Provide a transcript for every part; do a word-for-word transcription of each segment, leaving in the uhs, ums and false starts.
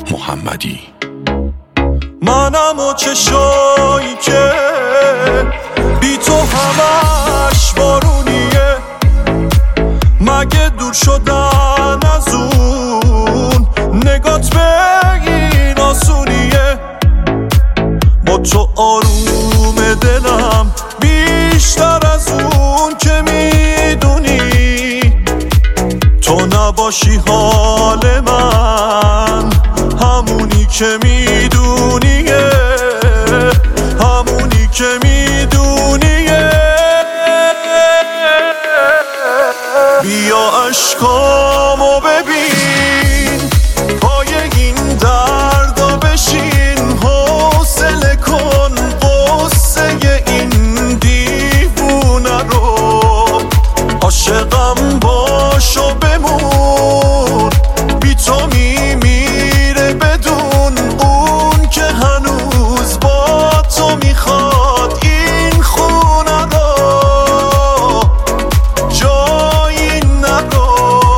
محمدی. منم و چشایی که بی تو همش بارونیه، مگه دور شدن از اون نگات به این آسونیه. با تو آروم دلم بیشتر از اون که میدونی، تو نباشی حال من همونی که میدونیه، همونی که میدونیه. بیا عشقامو ببین، پای این دردا بشین، حوصله کن قصه این دیوونه رو، عاشقم باش و بمون، بی تو میمیره بدون اون که هنوز با تو میخواد این خونه رو، جایی نرو.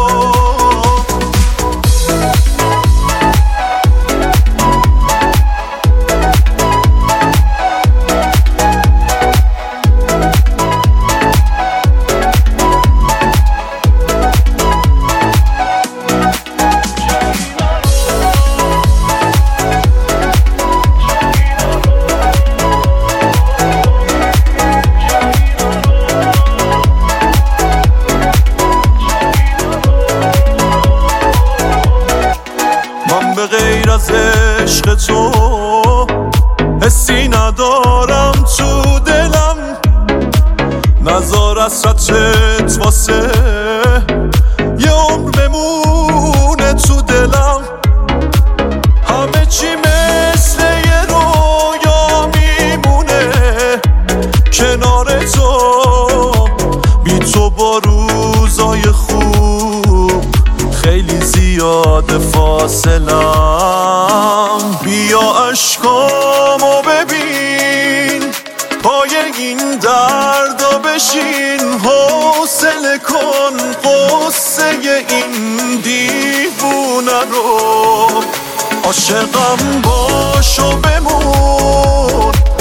من به غیر از عشق تو حسی ندارم تو دلم، نذار حسرتت واسه یه عمر بمونه تو دلم. همه چی مثل یه رویا میمونه کنار تو، بی تو با روزای خوب خیلی زیاد فاصلم. بیا عشقامو ببین، پای این دردا بشین، حوصله کن قصه این دیوونه رو، عاشقم باش و بمون،